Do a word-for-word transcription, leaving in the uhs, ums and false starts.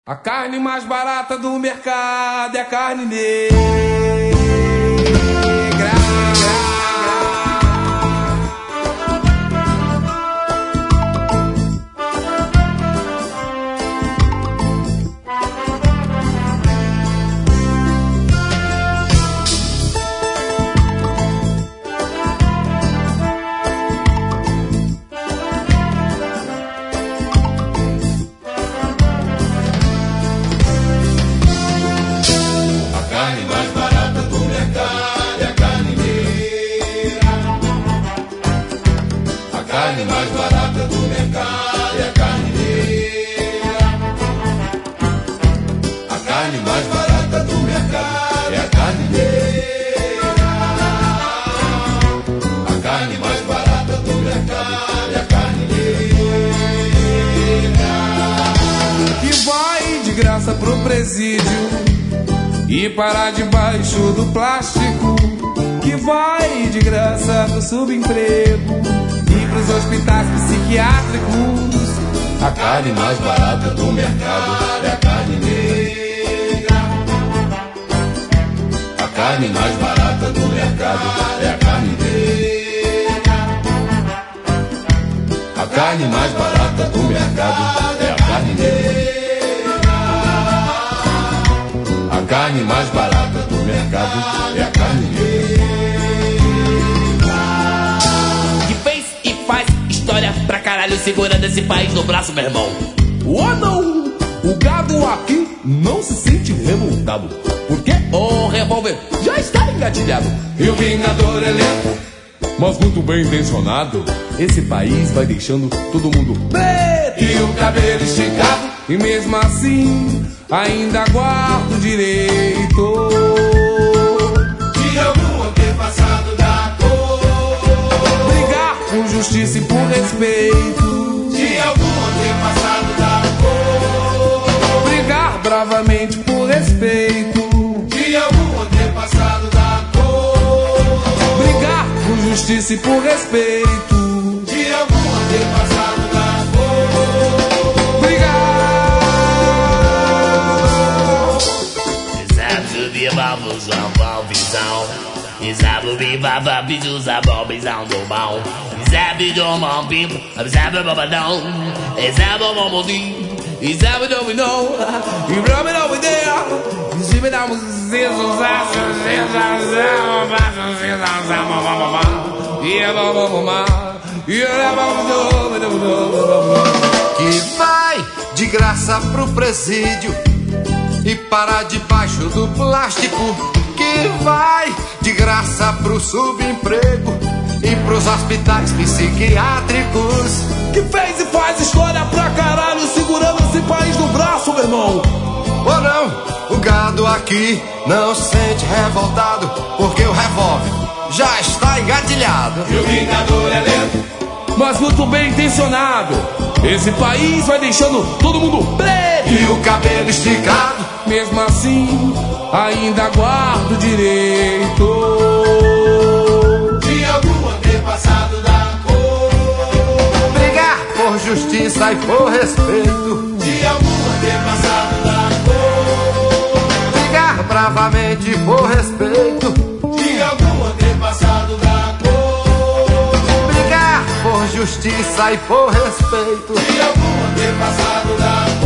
A carne mais barata do mercado é a carne negra. A carne mais barata do mercado é a carne negra. A carne mais barata do mercado é a carne negra. A carne mais barata do mercado é a carne negra. Que vai de graça pro presídio e parar debaixo do plástico. Que vai de graça pro subemprego e pros hospitais psiquiátricos. A carne mais barata do mercado é a carne negra. A carne mais barata do mercado é a carne negra. A carne mais barata do mercado é a carne negra. A carne mais barata do mercado é a carne negra. Pra caralho, segurando esse país no braço, meu irmão. Oh não, o gado aqui não se sente revoltado, porque o revólver já está engatilhado. E o vingador é lento, mas muito bem intencionado. Esse país vai deixando todo mundo preto e o cabelo esticado. E mesmo assim, ainda guarda o direito de algum antepassado da cor. Brigar por justiça e por respeito de algum antepassado da cor. Brigar bravamente por respeito de algum antepassado da cor. Brigar por justiça e por respeito de algum antepassado da cor. Brigar. Sabe subir a visão, a visão. Sabe subir a visão, a visão do mal. Sabe do mal, people. Sabe do babadão. Sabe do mamodi. Sabe do we know. You rub it over there. You see me down with the scissors. Que vai de graça pro presídio e parar debaixo do plástico. Que vai de graça pro subemprego e pros hospitais psiquiátricos. Que fez e faz história pra caralho, segurando esse país no braço, meu irmão. Ou não, o gado aqui não se sente revoltado, porque o revólver já está engatilhado. E o vingador é lento, mas muito bem intencionado. Esse país vai deixando todo mundo preto e o cabelo esticado. Mesmo assim, ainda guarda o direito de algum antepassado da cor. Brigar por justiça e por respeito de algum antepassado da cor. Brigar bravamente por respeito de algum antepassado da cor. Brigar por justiça e por respeito de algum antepassado da cor.